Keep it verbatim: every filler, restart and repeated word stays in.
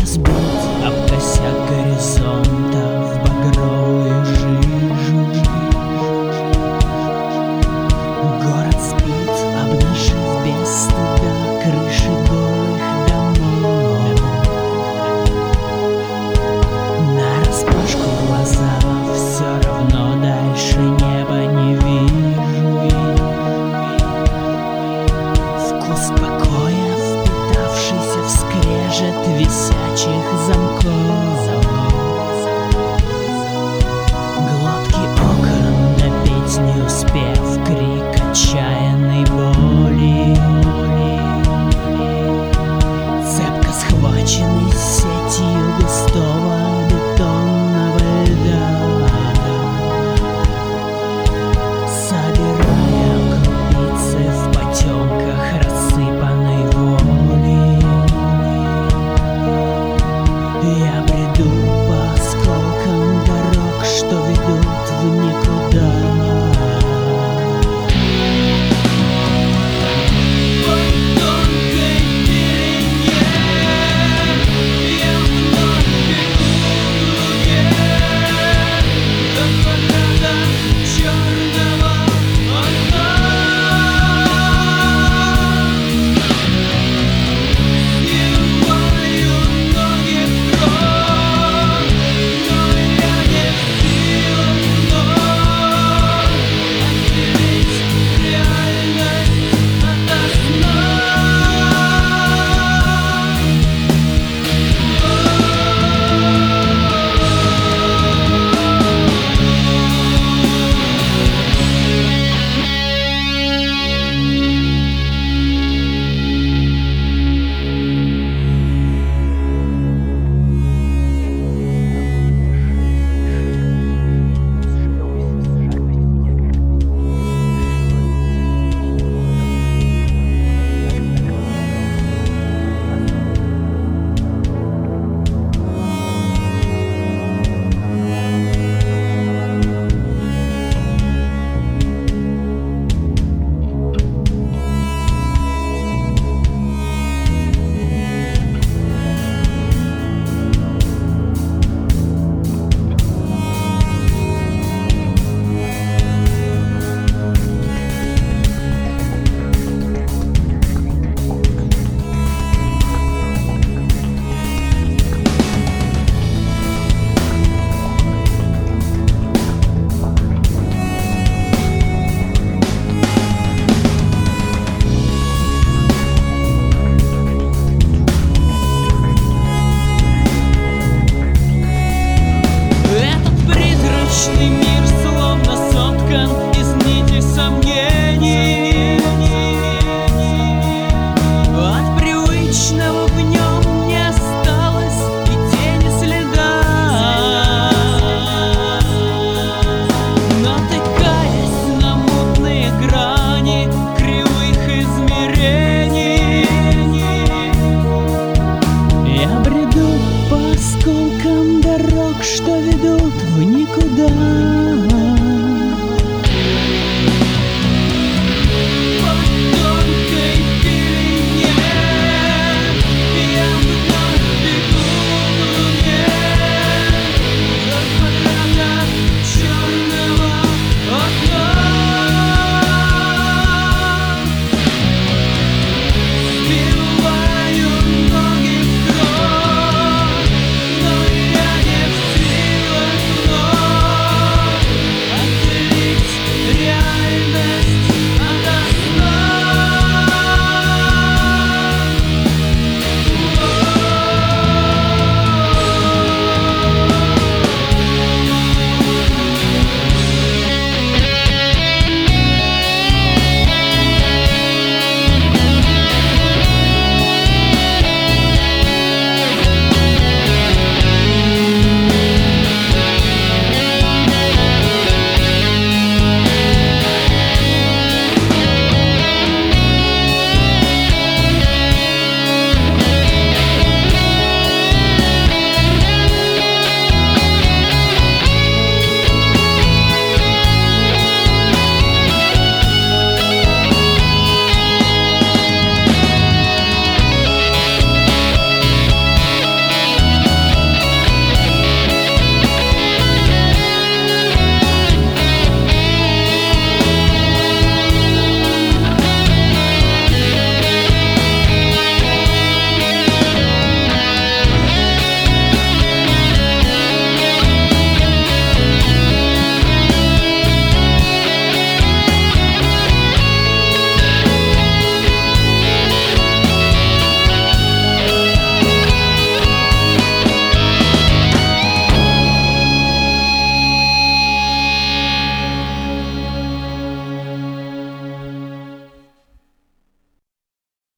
разбит об косяк горизонта в багровую жижу. Город спит, обнажив без стыда крыши голых домов. Нараспашку глаза, все равно дальше неба не вижу. Вкус покоя, впитавшийся в скрежет висячих замков. Глотки окон напеть не успев, крик отчаянной боли. Цепко схваченный сетью густого бетонного льда, собирая крупицы в потемках рассыпанной воли. Я бреду по осколкам дорог, что ведут в никуда. Мир словно соткан из нитей сомнений. От привычного в нем не осталось и тени следа. Натыкаясь на мутные грани кривых измерений, я бреду по осколкам дорог, что ведут в никуда.